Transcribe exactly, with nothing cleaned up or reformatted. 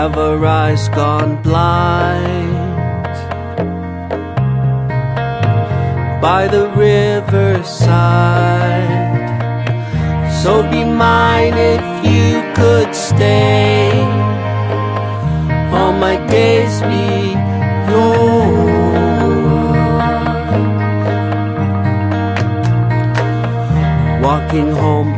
have our eyes gone blind by the riverside. So be mine if you could stay, all my days be yours. Walking home